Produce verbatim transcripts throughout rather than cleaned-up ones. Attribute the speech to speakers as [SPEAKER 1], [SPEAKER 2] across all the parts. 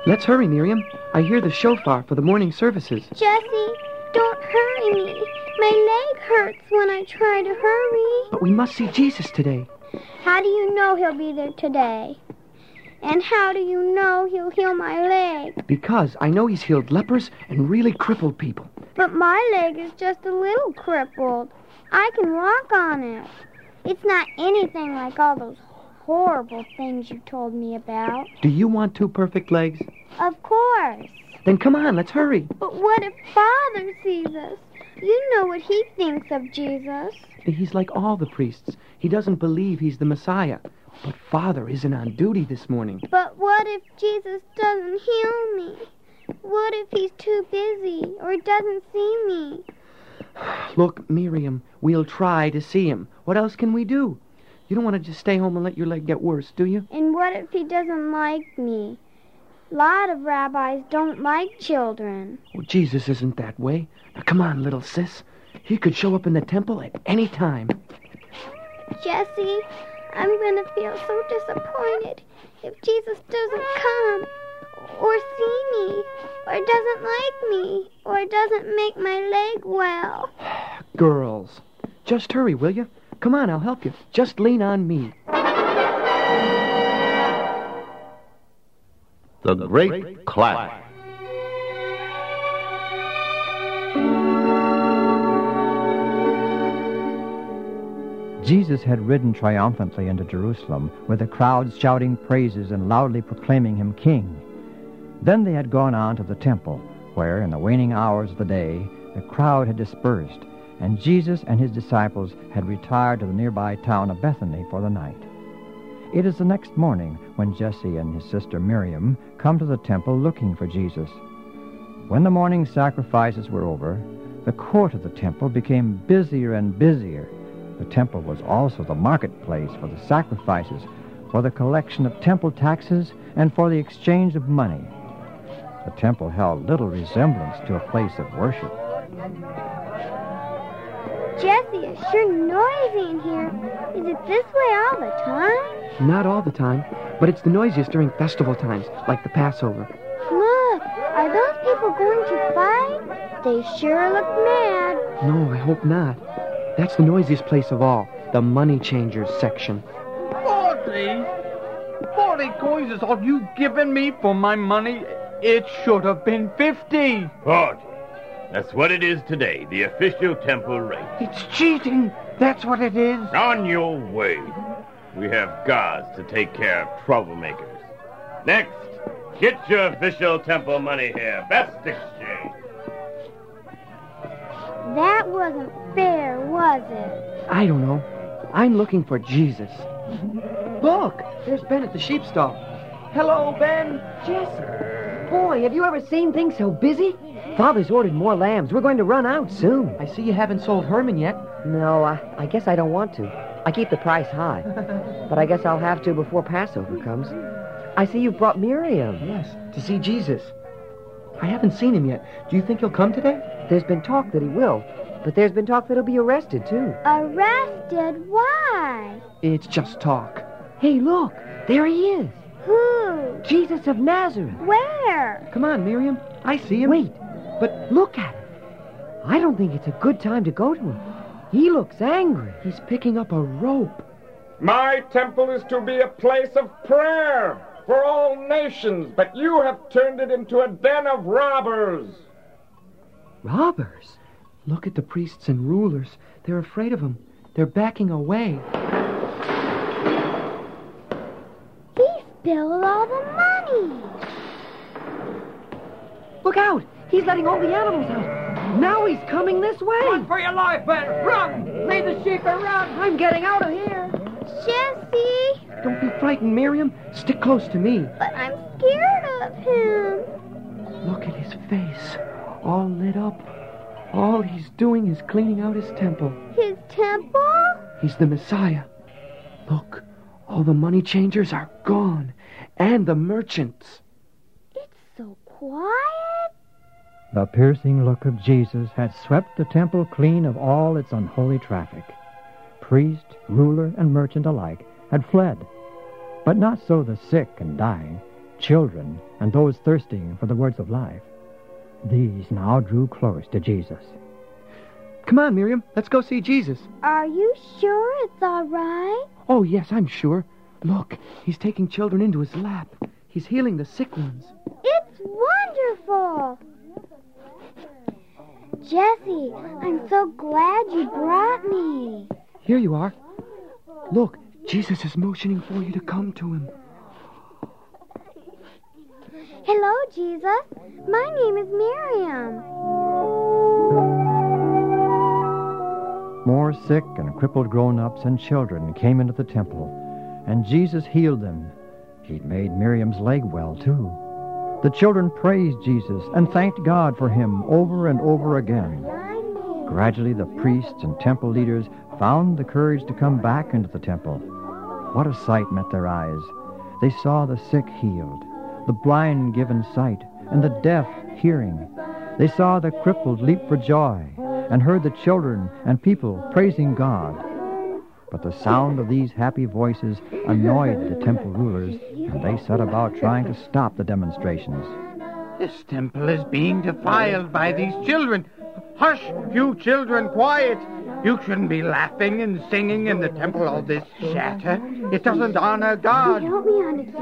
[SPEAKER 1] Let's hurry, Miriam. I hear the shofar for the morning services.
[SPEAKER 2] Jesse, don't hurry me. My leg hurts when I try to hurry.
[SPEAKER 1] But we must see Jesus today.
[SPEAKER 2] How do you know he'll be there today? And how do you know he'll heal my leg?
[SPEAKER 1] Because I know he's healed lepers and really crippled people.
[SPEAKER 2] But my leg is just a little crippled. I can walk on it. It's not anything like all those horrible things you told me about.
[SPEAKER 1] Do you want two perfect legs?
[SPEAKER 2] Of course.
[SPEAKER 1] Then come on, let's hurry.
[SPEAKER 2] But what if Father sees us? You know what he thinks of Jesus.
[SPEAKER 1] He's like all the priests. He doesn't believe he's the Messiah. But Father isn't on duty this morning.
[SPEAKER 2] But what if Jesus doesn't heal me? What if he's too busy or doesn't see me?
[SPEAKER 1] Look, Miriam, we'll try to see him. What else can we do? You don't want to just stay home and let your leg get worse, do you?
[SPEAKER 2] And what if he doesn't like me? A lot of rabbis don't like children.
[SPEAKER 1] Well, Jesus isn't that way. Now, come on, little sis. He could show up in the temple at any time.
[SPEAKER 2] Jesse, I'm going to feel so disappointed if Jesus doesn't come or see me or doesn't like me or doesn't make my leg well.
[SPEAKER 1] Girls, just hurry, will you? Come on, I'll help you. Just lean on me.
[SPEAKER 3] The Great Clap.
[SPEAKER 4] Jesus had ridden triumphantly into Jerusalem, with the crowds shouting praises and loudly proclaiming him king. Then they had gone on to the temple, where, in the waning hours of the day, the crowd had dispersed, and Jesus and his disciples had retired to the nearby town of Bethany for the night. It is the next morning when Jesse and his sister Miriam come to the temple looking for Jesus. When the morning sacrifices were over, the court of the temple became busier and busier. The temple was also the marketplace for the sacrifices, for the collection of temple taxes, and for the exchange of money. The temple held little resemblance to a place of worship.
[SPEAKER 2] Jesse, it's sure noisy in here. Is it this way all the time?
[SPEAKER 1] Not all the time, but it's the noisiest during festival times, like the Passover.
[SPEAKER 2] Look, are those people going to fight? They sure look mad.
[SPEAKER 1] No, I hope not. That's the noisiest place of all, the money changers section.
[SPEAKER 5] Forty? Forty coins is all you've given me for my money? It should have been fifty.
[SPEAKER 3] Forty. That's what it is today, the official temple rate.
[SPEAKER 5] It's cheating. That's what it is.
[SPEAKER 3] On your way. We have guards to take care of troublemakers. Next, get your official temple money here. Best exchange.
[SPEAKER 2] That wasn't fair, was it?
[SPEAKER 1] I don't know. I'm looking for Jesus. Look, there's Ben at the sheep stall. Hello, Ben.
[SPEAKER 6] Jesse. Boy, have you ever seen things so busy? Father's ordered more lambs. We're going to run out soon.
[SPEAKER 1] I see you haven't sold Herman yet.
[SPEAKER 6] No, I, I guess I don't want to. I keep the price high. But I guess I'll have to before Passover comes. I see you've brought Miriam.
[SPEAKER 1] Yes, to see Jesus. I haven't seen him yet. Do you think he'll come today?
[SPEAKER 6] There's been talk that he will. But there's been talk that he'll be arrested, too.
[SPEAKER 2] Arrested? Why?
[SPEAKER 1] It's just talk.
[SPEAKER 6] Hey, look. There he is.
[SPEAKER 2] Who?
[SPEAKER 6] Jesus of Nazareth.
[SPEAKER 2] Where?
[SPEAKER 1] Come on, Miriam. I see him.
[SPEAKER 6] Wait. But look at him. I don't think it's a good time to go to him. He looks angry.
[SPEAKER 1] He's picking up a rope.
[SPEAKER 7] My temple is to be a place of prayer for all nations, but you have turned it into a den of robbers.
[SPEAKER 1] Robbers? Look at the priests and rulers. They're afraid of him. They're backing away.
[SPEAKER 2] He spilled all the money.
[SPEAKER 6] Look out! He's letting all the animals out. Now he's coming this way.
[SPEAKER 5] Run for your life, Ben! Run! Leave the sheep and run!
[SPEAKER 6] I'm getting out of here.
[SPEAKER 2] Jesse!
[SPEAKER 1] Don't be frightened, Miriam. Stick close to me.
[SPEAKER 2] But I'm scared of him.
[SPEAKER 1] Look at his face. All lit up. All he's doing is cleaning out his temple.
[SPEAKER 2] His temple?
[SPEAKER 1] He's the Messiah. Look, all the money changers are gone. And the merchants.
[SPEAKER 2] It's so quiet.
[SPEAKER 4] The piercing look of Jesus had swept the temple clean of all its unholy traffic. Priest, ruler, and merchant alike had fled. But not so the sick and dying. children, and those thirsting for the words of life. These now drew close to Jesus.
[SPEAKER 1] Come on, Miriam. Let's go see Jesus.
[SPEAKER 2] Are you sure it's all right?
[SPEAKER 1] Oh, yes, I'm sure. Look, he's taking children into his lap. He's healing the sick ones.
[SPEAKER 2] It's wonderful. Jesse, I'm so glad you brought me.
[SPEAKER 1] Here you are. Look, Jesus is motioning for you to come to him.
[SPEAKER 2] Hello, Jesus. My name is Miriam.
[SPEAKER 4] More sick and crippled grown-ups and children came into the temple, and Jesus healed them. He'd made Miriam's leg well, too. The children praised Jesus and thanked God for him over and over again. Gradually, the priests and temple leaders found the courage to come back into the temple. What a sight met their eyes. They saw the sick healed, the blind given sight, and the deaf hearing. They saw the crippled leap for joy, and heard the children and people praising God. But the sound of these happy voices annoyed the temple rulers, and they set about trying to stop the demonstrations.
[SPEAKER 5] This temple is being defiled by these children. Hush, you children, quiet. You shouldn't be laughing and singing in the temple, all this chatter. It doesn't honor God.
[SPEAKER 2] Help me on his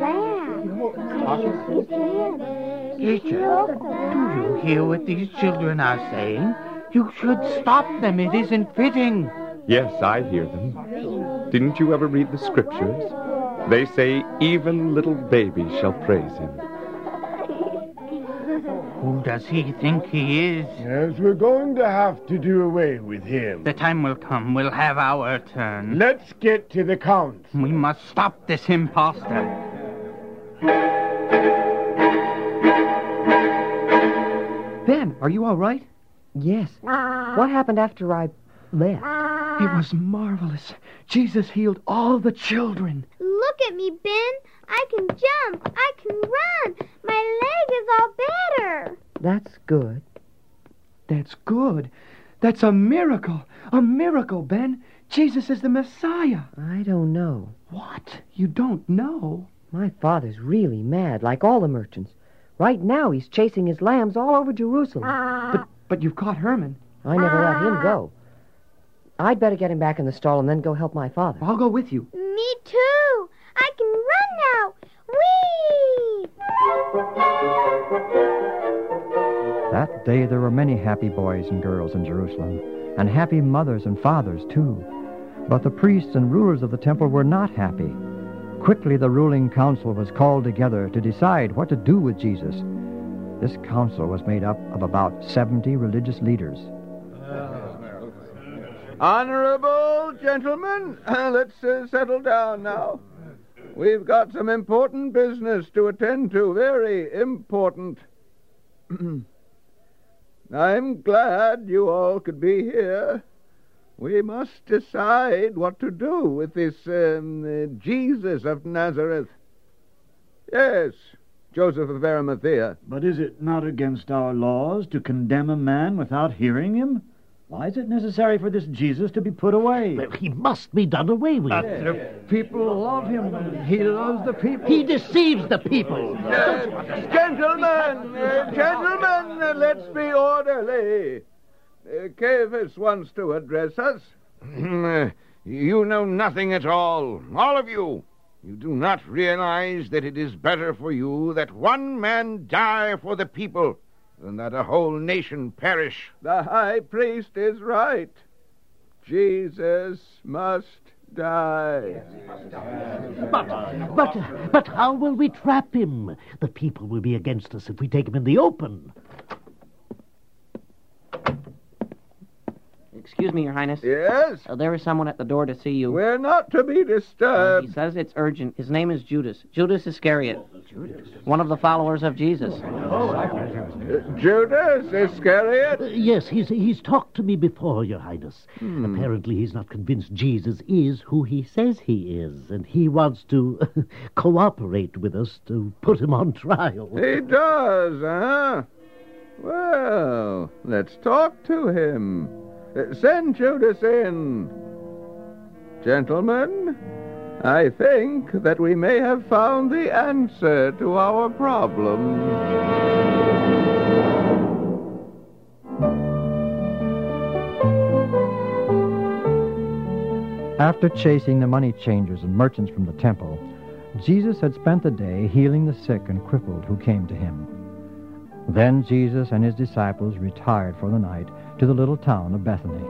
[SPEAKER 2] lap.
[SPEAKER 5] Teacher, do you hear what these children are saying? You should stop them. It isn't fitting.
[SPEAKER 7] Yes, I hear them. Didn't you ever read the scriptures? They say even little babies shall praise him.
[SPEAKER 5] Who does he think he is?
[SPEAKER 8] Yes, we're going to have to do away with him.
[SPEAKER 5] The time will come. We'll have our turn.
[SPEAKER 8] Let's get to the count.
[SPEAKER 5] We must stop this imposter.
[SPEAKER 1] Ben, are you all right?
[SPEAKER 6] Yes. What happened after I left?
[SPEAKER 1] It was marvelous. Jesus healed all the children.
[SPEAKER 2] Look at me, Ben. I can jump. I can run. My leg is all better.
[SPEAKER 6] That's good.
[SPEAKER 1] That's good. That's a miracle. A miracle, Ben. Jesus is the Messiah.
[SPEAKER 6] I don't know.
[SPEAKER 1] What? You don't know?
[SPEAKER 6] My father's really mad, like all the merchants. Right now, he's chasing his lambs all over Jerusalem.
[SPEAKER 1] But but you've caught Herman.
[SPEAKER 6] I never let him go. I'd better get him back in the stall and then go help my father.
[SPEAKER 1] I'll go with you.
[SPEAKER 2] Me too. I can run now. Whee!
[SPEAKER 4] That day there were many happy boys and girls in Jerusalem, and happy mothers and fathers, too. But the priests and rulers of the temple were not happy. Quickly the ruling council was called together to decide what to do with Jesus. This council was made up of about seventy religious leaders.
[SPEAKER 9] Honorable gentlemen, uh, let's uh, settle down now. We've got some important business to attend to, very important. I'm glad you all could be here. We must decide what to do with this um, uh, Jesus of Nazareth. Yes, Joseph of Arimathea.
[SPEAKER 10] But is it not against our laws to condemn a man without hearing him? Why is it necessary for this Jesus to be put away?
[SPEAKER 11] Well, he must be done away with.
[SPEAKER 10] But the people love him, and he loves the people.
[SPEAKER 11] He deceives the people.
[SPEAKER 9] Uh, gentlemen, uh, gentlemen, uh, let's be orderly. Uh, Caiaphas wants to address us.
[SPEAKER 12] You know nothing at all, all of you. You do not realize that it is better for you that one man die for the people than that a whole nation perish.
[SPEAKER 9] The high priest is right. Jesus must die.
[SPEAKER 11] But, but, but how will we trap him? The people will be against us if we take him in the open.
[SPEAKER 13] Excuse me, Your Highness.
[SPEAKER 9] Yes?
[SPEAKER 13] Uh, there is someone at the door to see you.
[SPEAKER 9] We're not to be
[SPEAKER 13] Uh,
[SPEAKER 9] disturbed.
[SPEAKER 13] he says it's urgent. His name is Judas. Judas Iscariot. Judas? One of the followers of Jesus.
[SPEAKER 9] Uh, Judas Iscariot?
[SPEAKER 11] Uh, yes, he's, he's talked to me before, Your Highness.
[SPEAKER 9] Hmm.
[SPEAKER 11] Apparently he's not convinced Jesus is who he says he is, and he wants to cooperate with us to put him on trial.
[SPEAKER 9] He does, huh? Well, let's talk to him. Uh, send Judas in. Gentlemen, I think that we may have found the answer to our problem.
[SPEAKER 4] After chasing the money changers and merchants from the temple, Jesus had spent the day healing the sick and crippled who came to him. Then Jesus and his disciples retired for the night to the little town of Bethany.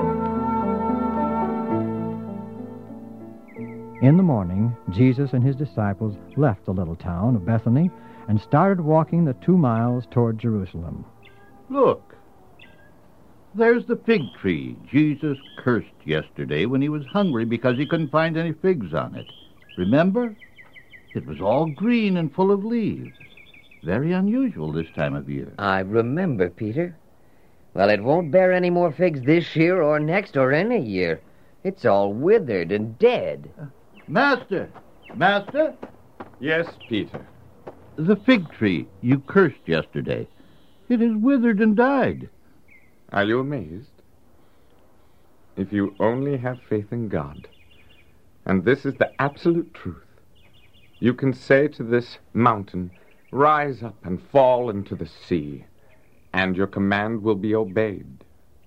[SPEAKER 4] In the morning, Jesus and his disciples left the little town of Bethany and started walking the two miles toward Jerusalem.
[SPEAKER 14] Look, there's the fig tree Jesus cursed yesterday when he was hungry because he couldn't find any figs on it. Remember? It was all green and full of leaves. Very unusual this time of year.
[SPEAKER 6] I remember, Peter. Well, it won't bear any more figs this year or next or any year. It's all withered and dead.
[SPEAKER 14] Uh, Master! Master?
[SPEAKER 7] Yes, Peter.
[SPEAKER 14] The fig tree you cursed yesterday. It is withered and died.
[SPEAKER 7] Are you amazed? If you only have faith in God, and this is the absolute truth, you can say to this mountain, rise up and fall into the sea, and your command will be obeyed.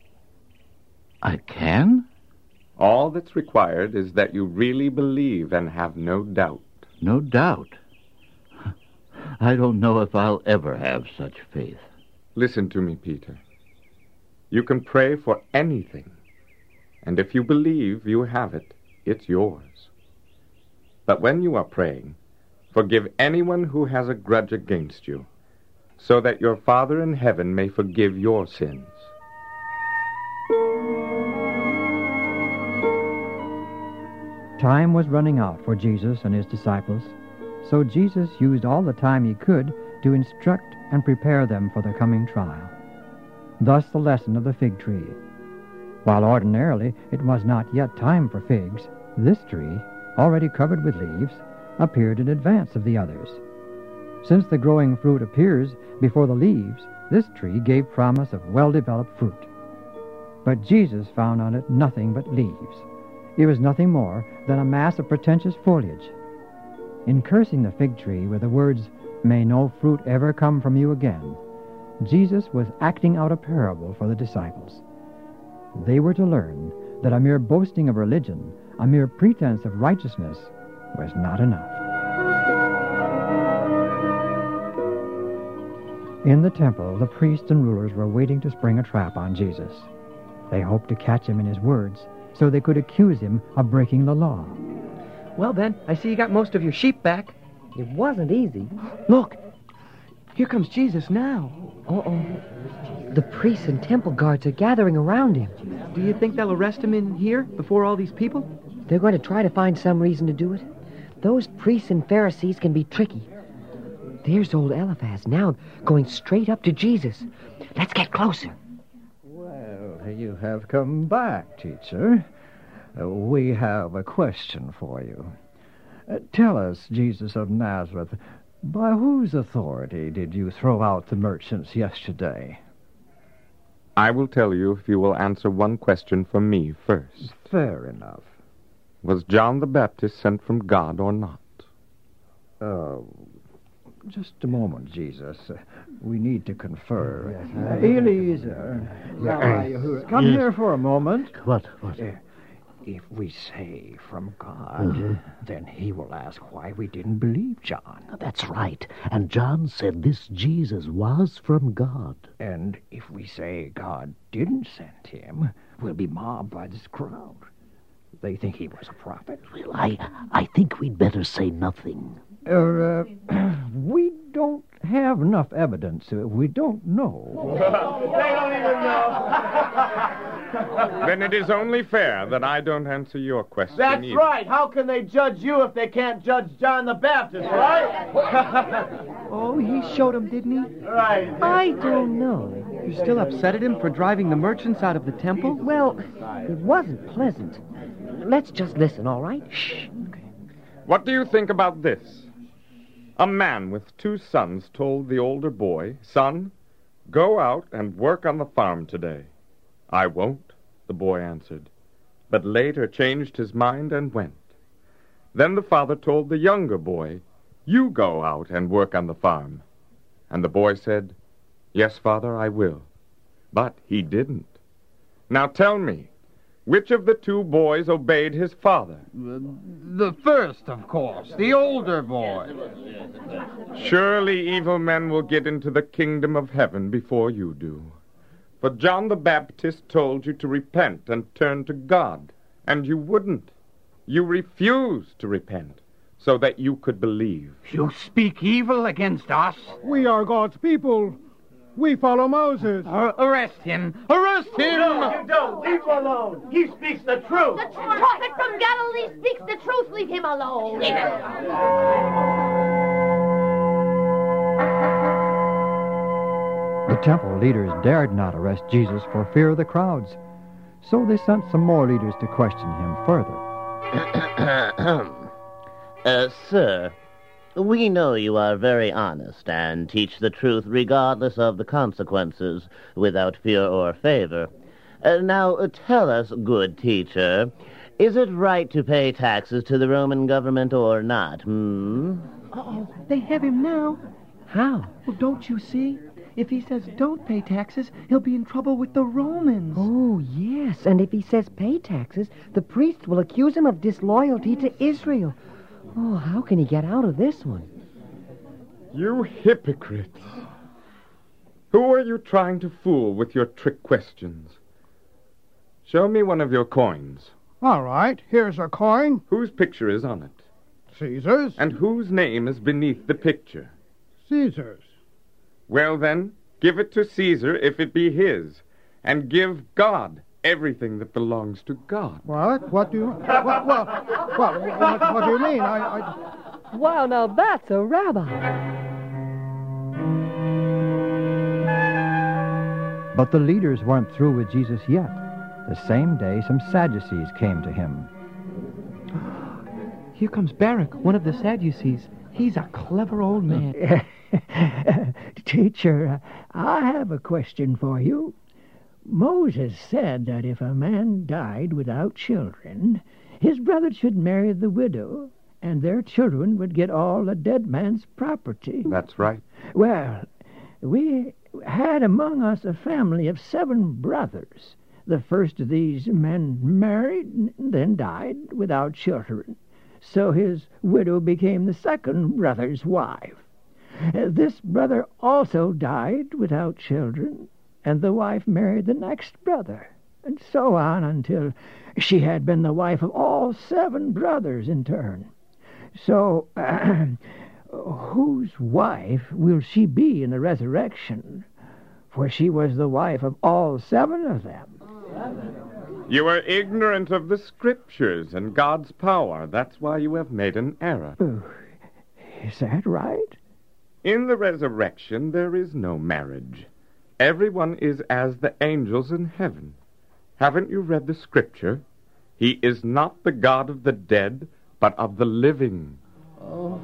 [SPEAKER 14] I can?
[SPEAKER 7] All that's required is that you really believe and have no doubt.
[SPEAKER 14] No doubt? I don't know if I'll ever have such faith.
[SPEAKER 7] Listen to me, Peter. You can pray for anything, and if you believe you have it, it's yours. But when you are praying, forgive anyone who has a grudge against you, so that your Father in heaven may forgive your sins.
[SPEAKER 4] Time was running out for Jesus and his disciples, so Jesus used all the time he could to instruct and prepare them for the coming trial. Thus the lesson of the fig tree. While ordinarily it was not yet time for figs, this tree, already covered with leaves, appeared in advance of the others. Since the growing fruit appears before the leaves, this tree gave promise of well-developed fruit. But Jesus found on it nothing but leaves. It was nothing more than a mass of pretentious foliage. In cursing the fig tree with the words, "May no fruit ever come from you again," Jesus was acting out a parable for the disciples. They were to learn that a mere boasting of religion, a mere pretense of righteousness, was not enough. In the temple, the priests and rulers were waiting to spring a trap on Jesus. They hoped to catch him in his words, so they could accuse him of breaking the law.
[SPEAKER 1] Well, then, I see you got most of your sheep back.
[SPEAKER 6] It wasn't easy.
[SPEAKER 1] Look, here comes Jesus now.
[SPEAKER 6] Uh-oh. The priests and temple guards are gathering around him.
[SPEAKER 1] Do you think they'll arrest him in here before all these people?
[SPEAKER 6] They're going to try to find some reason to do it. Those priests and Pharisees can be tricky. There's old Eliphaz now going straight up to Jesus. Let's get closer.
[SPEAKER 9] Well, you have come back, teacher. Uh, we have a question for you. Uh, tell us, Jesus of Nazareth, by whose authority did you throw out the merchants yesterday?
[SPEAKER 7] I will tell you if you will answer one question for me first.
[SPEAKER 9] Fair enough.
[SPEAKER 7] Was John the Baptist sent from God or not?
[SPEAKER 9] Oh, just a moment, Jesus. Uh, we need to confer. Uh, Eliezer, Rabbi Yehuda, come
[SPEAKER 11] Yes.
[SPEAKER 9] here for a moment.
[SPEAKER 11] What? What?
[SPEAKER 9] Uh, if we say from God,
[SPEAKER 11] Mhm.
[SPEAKER 9] then he will ask why we didn't believe John.
[SPEAKER 11] That's right. And John said this Jesus was from God.
[SPEAKER 9] And if we say God didn't send him, we'll be mobbed by this crowd. They think he was a prophet.
[SPEAKER 11] Well, I, I think we'd better say nothing.
[SPEAKER 9] Uh, uh, we don't have enough evidence. Uh, we don't know.
[SPEAKER 7] They don't even know. Then it is only fair that I don't answer your question
[SPEAKER 15] That's
[SPEAKER 7] either.
[SPEAKER 15] right. How can they judge you if they can't judge John the Baptist, right?
[SPEAKER 1] Oh, he showed him, didn't he?
[SPEAKER 15] Right.
[SPEAKER 6] I don't know.
[SPEAKER 1] You're still upset at him for driving the merchants out of the temple?
[SPEAKER 6] Well, it wasn't pleasant. Let's just listen, all right? Shh.
[SPEAKER 7] What do you think about this? A man with two sons told the older boy, "Son, go out and work on the farm today." "I won't," the boy answered, but later changed his mind and went. Then the father told the younger boy, "You go out and work on the farm." And the boy said, "Yes, father, I will." But he didn't. Now tell me, which of the two boys obeyed his father?
[SPEAKER 5] The first, of course, the older boy.
[SPEAKER 7] Surely evil men will get into the kingdom of heaven before you do. For John the Baptist told you to repent and turn to God, and you wouldn't. You refused to repent so that you could believe.
[SPEAKER 5] You speak evil against us?
[SPEAKER 16] We are God's people. We follow Moses.
[SPEAKER 5] Uh, arrest him. Arrest him!
[SPEAKER 15] No, you don't. Leave him alone. He speaks the truth.
[SPEAKER 17] The prophet from Galilee speaks the truth. Leave him alone. Leave him
[SPEAKER 4] The temple leaders dared not arrest Jesus for fear of the crowds, so they sent some more leaders to question him further.
[SPEAKER 11] uh, sir, we know you are very honest and teach the truth regardless of the consequences, without fear or favor. Uh, now, uh, tell us, good teacher, is it right to pay taxes to the Roman government or not, hmm?
[SPEAKER 1] Uh-oh, they have him now.
[SPEAKER 6] How?
[SPEAKER 1] Well, don't you see? If he says don't pay taxes, he'll be in trouble with the Romans.
[SPEAKER 6] Oh, yes, and if he says pay taxes, the priests will accuse him of disloyalty to Israel. Oh, how can he get out of this one?
[SPEAKER 7] You hypocrites! Who are you trying to fool with your trick questions? Show me one of your coins.
[SPEAKER 16] All right, here's a coin.
[SPEAKER 7] Whose picture is on it?
[SPEAKER 16] Caesar's.
[SPEAKER 7] And whose name is beneath the picture?
[SPEAKER 16] Caesar's.
[SPEAKER 7] Well, then, give it to Caesar if it be his, and give God everything that belongs to God.
[SPEAKER 16] What? What do you... Well, well, well what, what do you mean? I, I...
[SPEAKER 6] Wow, now that's a rabbi.
[SPEAKER 4] But the leaders weren't through with Jesus yet. The same day, some Sadducees came to him.
[SPEAKER 1] Here comes Barak, one of the Sadducees. He's a clever old man.
[SPEAKER 18] Teacher, I have a question for you. Moses said that if a man died without children, his brother should marry the widow, and their children would get all the dead man's property.
[SPEAKER 7] That's right.
[SPEAKER 18] Well, we had among us a family of seven brothers. The first of these men married and then died without children. So his widow became the second brother's wife. This brother also died without children, and the wife married the next brother, and so on until she had been the wife of all seven brothers in turn. So, uh, whose wife will she be in the resurrection? For she was the wife of all seven of them.
[SPEAKER 7] You are ignorant of the Scriptures and God's power. That's why you have made an error.
[SPEAKER 18] Uh, is that right?
[SPEAKER 7] In the resurrection, there is no marriage. Everyone is as the angels in heaven. Haven't you read the Scripture? He is not the God of the dead, but of the living.
[SPEAKER 11] Oh.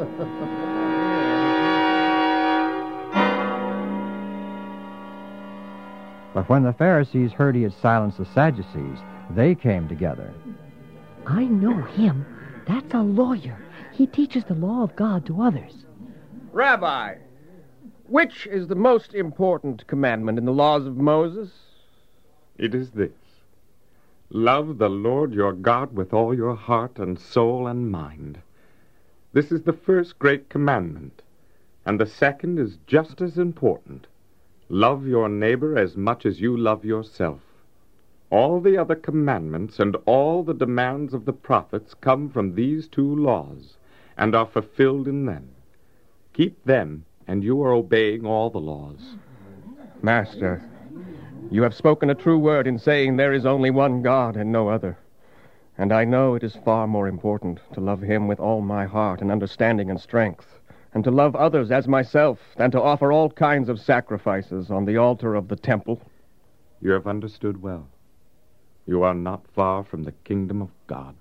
[SPEAKER 4] But when the Pharisees heard he had silenced the Sadducees, they came together.
[SPEAKER 6] I know him. That's a lawyer. He teaches the law of God to others.
[SPEAKER 19] Rabbi, which is the most important commandment in the laws of Moses?
[SPEAKER 7] It is this. Love the Lord your God with all your heart and soul and mind. This is the first great commandment, and the second is just as important. Love your neighbor as much as you love yourself. All the other commandments and all the demands of the prophets come from these two laws and are fulfilled in them. Keep them, and you are obeying all the laws.
[SPEAKER 19] Master, you have spoken a true word in saying there is only one God and no other. And I know it is far more important to love him with all my heart and understanding and strength, and to love others as myself, than to offer all kinds of sacrifices on the altar of the temple.
[SPEAKER 7] You have understood well. You are not far from the kingdom of God.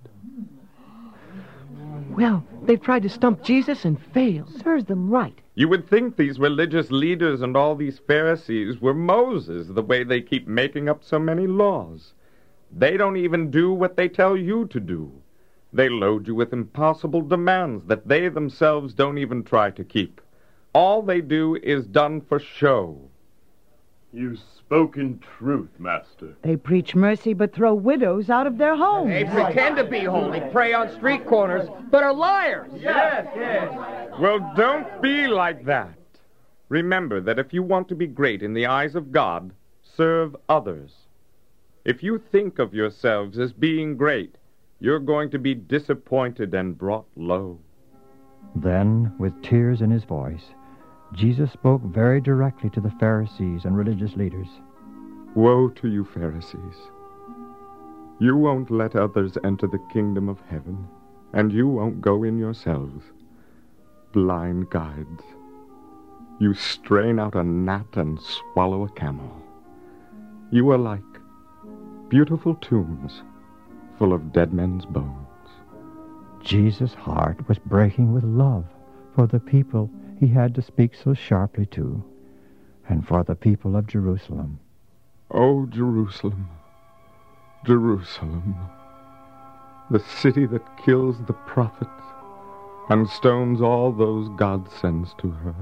[SPEAKER 1] Well, they've tried to stump Jesus and failed.
[SPEAKER 6] Serves them right.
[SPEAKER 7] You would think these religious leaders and all these Pharisees were Moses, the way they keep making up so many laws. They don't even do what they tell you to do. They load you with impossible demands that they themselves don't even try to keep. All they do is done for show.
[SPEAKER 3] You've spoken truth, Master.
[SPEAKER 20] They preach mercy but throw widows out of their homes.
[SPEAKER 19] They pretend to be holy, pray on street corners, but are liars.
[SPEAKER 3] Yes, yes.
[SPEAKER 7] Well, don't be like that. Remember that if you want to be great in the eyes of God, serve others. If you think of yourselves as being great, you're going to be disappointed and brought low.
[SPEAKER 4] Then, with tears in his voice, Jesus spoke very directly to the Pharisees and religious leaders.
[SPEAKER 7] Woe to you, Pharisees! You won't let others enter the kingdom of heaven, and you won't go in yourselves. Blind guides! You strain out a gnat and swallow a camel. You are like beautiful tombs full of dead men's bones.
[SPEAKER 4] Jesus' heart was breaking with love for the people he had to speak so sharply to, and for the people of Jerusalem.
[SPEAKER 7] Oh, Jerusalem, Jerusalem, the city that kills the prophets and stones all those God sends to her.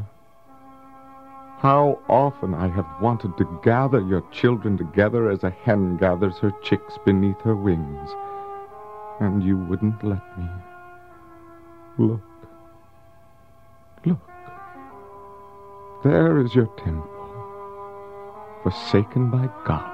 [SPEAKER 7] How often I have wanted to gather your children together as a hen gathers her chicks beneath her wings, and you wouldn't let me. Look, look. There is your temple, forsaken by God.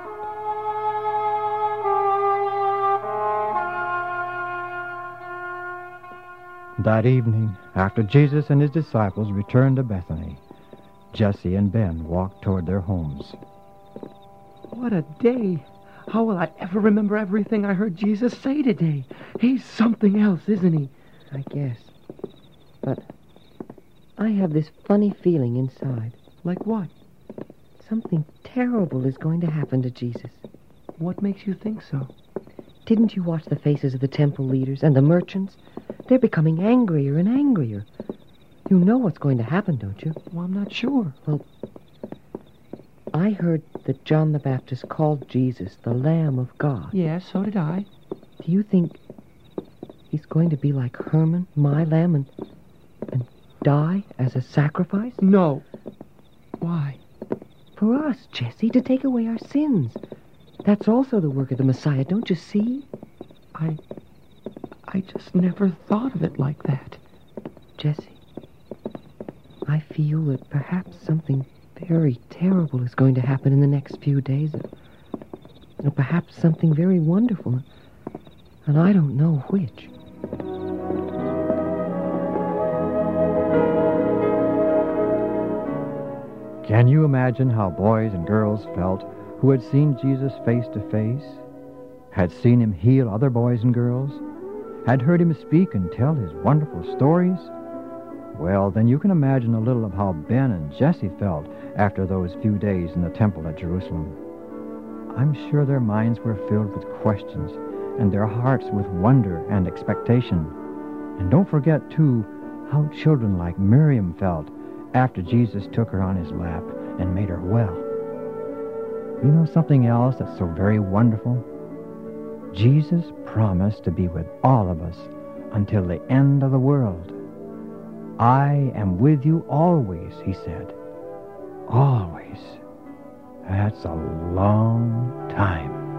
[SPEAKER 4] That evening, after Jesus and his disciples returned to Bethany, Jesse and Ben walked toward their homes.
[SPEAKER 1] What a day. How will I ever remember everything I heard Jesus say today? He's something else, isn't he?
[SPEAKER 6] I guess. But I have this funny feeling inside.
[SPEAKER 1] Like what?
[SPEAKER 6] Something terrible is going to happen to Jesus.
[SPEAKER 1] What makes you think so?
[SPEAKER 6] Didn't you watch the faces of the temple leaders and the merchants? They're becoming angrier and angrier. You know what's going to happen, don't you?
[SPEAKER 1] Well, I'm not sure.
[SPEAKER 6] Well, I heard that John the Baptist called Jesus the Lamb of God.
[SPEAKER 1] Yes, so did I.
[SPEAKER 6] Do you think he's going to be like Herman, my lamb, and, and die as a sacrifice?
[SPEAKER 1] No. Why?
[SPEAKER 6] For us, Jesse, to take away our sins. That's also the work of the Messiah, don't you see?
[SPEAKER 1] I... I just never thought of it like that.
[SPEAKER 6] Jesse, I feel that perhaps something very terrible is going to happen in the next few days. Or perhaps something very wonderful. And I don't know which.
[SPEAKER 4] Can you imagine how boys and girls felt who had seen Jesus face to face, had seen him heal other boys and girls, had heard him speak and tell his wonderful stories? Well, then you can imagine a little of how Ben and Jesse felt after those few days in the temple at Jerusalem. I'm sure their minds were filled with questions and their hearts with wonder and expectation. And don't forget, too, how children like Miriam felt after Jesus took her on his lap and made her well. You know something else that's so very wonderful? Jesus promised to be with all of us until the end of the world. I am with you always, he said. Always. That's a long time.